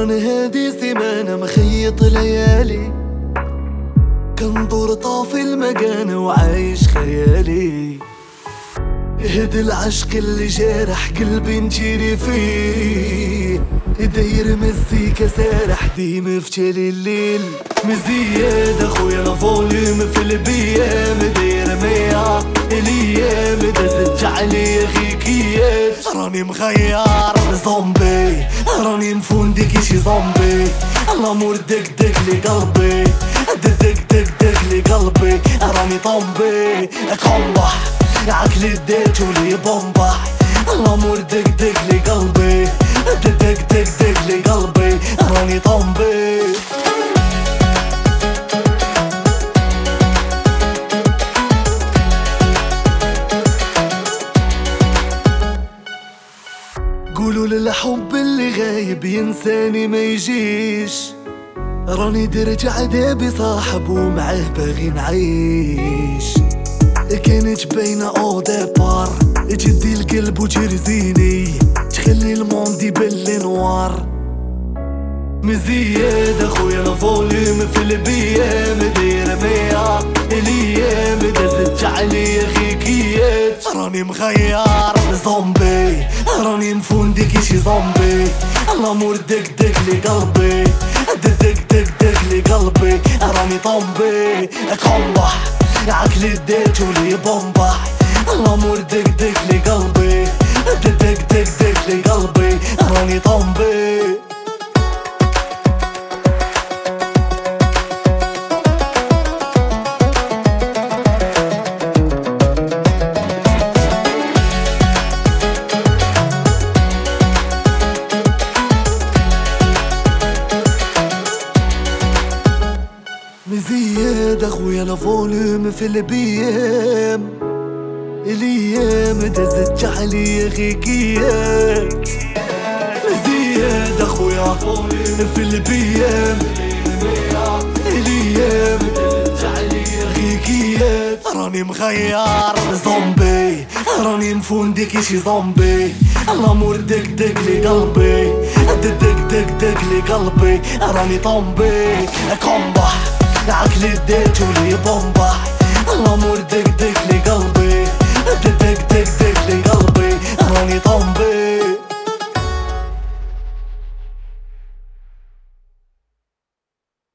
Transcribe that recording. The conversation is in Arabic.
رانا هادي سيمانة مخيط ليالي، كندور طافي المكانة وعايش خيالي. هاد العشق اللي جارح قلبي نجري فيه، داير مزيكا سارح ديما في تالي الليل. مزياد اخويا الفوليوم في البيام داير مية الايام دازت عليا غيكيات. راني مغير زومبي، راني مفوندي كي شي زومبي. الامور دق دق لي قلبي، دق دق دق لي قلبي. راني طومبي كومبح عقلي ديتو لي بومبا. الامور دق دق لي قلبي، دق دق دق لي قلبي. راني طومبي. قولوا للحب اللي غايب ينساني ما يجيش، راني درت عذابي صاحب ومعاه باغي نعيش. كانت باينة او ديبار تجدي القلب وترزيني، تخلي الموند يبلي نوار. مزياد اخويا الفوليوم في البيام داير مية الايام دازت عليا غيكيات. راني مغير زومبي، راني مفوندي كي شي زومبي. الامور دق دق لي قلبي، دق دق دق لي قلبي. راني طومبي كومبح عقلي ديتو لي بومبا. الامور دق دق لي قلبي، دق دق دق لي قلبي. راني طومبي. مزياد اخويا الفوليوم في البيام، الايام دازت عليا غيكيات. مزياد اخويا في البيام، الايام دازت عليا غيكيات. راني مغير زومبي، راني مفوندي كي شي زومبي. الامور دق دق لي قلبي، دق دق دق لي قلبي. راني طومبي كومبح عقلي ديتو لي بومبا. الامور دق دق لي قلبي، دق دق دق لي قلبي. راني طومبي.